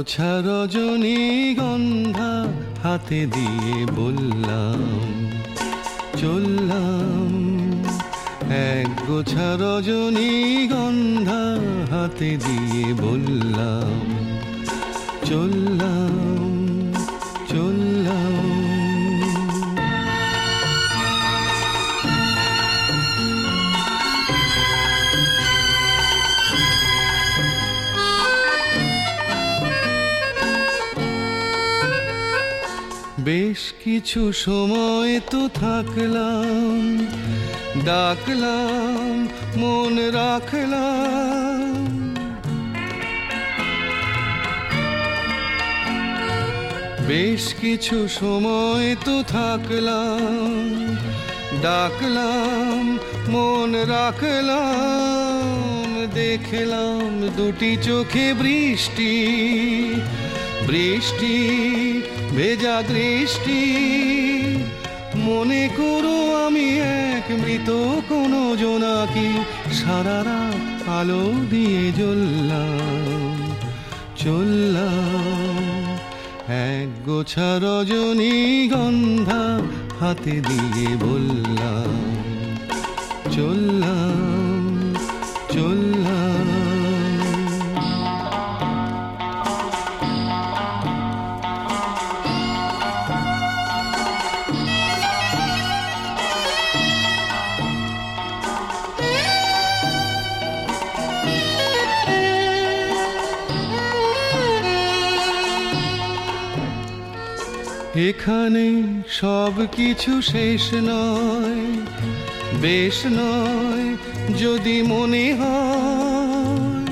গোছা রজনীগন্ধা হাতে দিয়ে বললাম চললাম। এক গোছা রজনীগন্ধা হাতে দিয়ে বললাম চললাম চললাম। বেশ কিছু সময় তো থাকলাম, ডাকলাম মন রাখলাম। বেশ কিছু সময় তো থাকলাম, ডাকলাম মন রাখলাম। দেখলাম দুটি চোখে বৃষ্টি, বৃষ্টি ভেজা দৃষ্টি। মনে করো আমি এক মৃত কোনো জোনাকি, সারা রাত আলো দিয়ে জ্বললাম চললাম। এক গোছা রজনীগন্ধা হাতে দিয়ে বললাম চললাম চললাম। এখানে সব কিছু শেষ নয়, বেশ নয় যদি মনে হয়।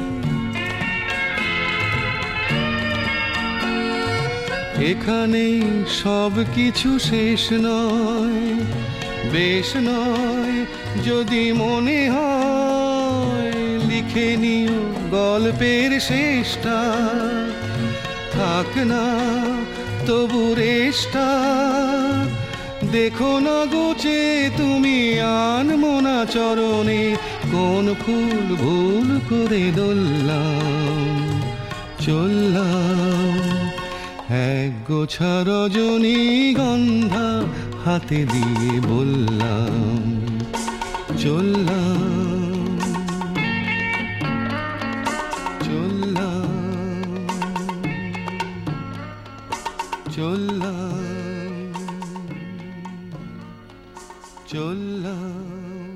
এখানে সব কিছু শেষ নয়, বেশ নয় যদি মনে হয়। লিখে নিও গল্পের শেষটা, থাক না তবু রেশটা। দেখো না গোছে তুমি আনমনা চরণে, কোন ফুল ভুল করে দোললাম চললাম। এক গোছা রজনীগন্ধা হাতে দিয়ে বললাম চললাম চললাম চললাম চললাম।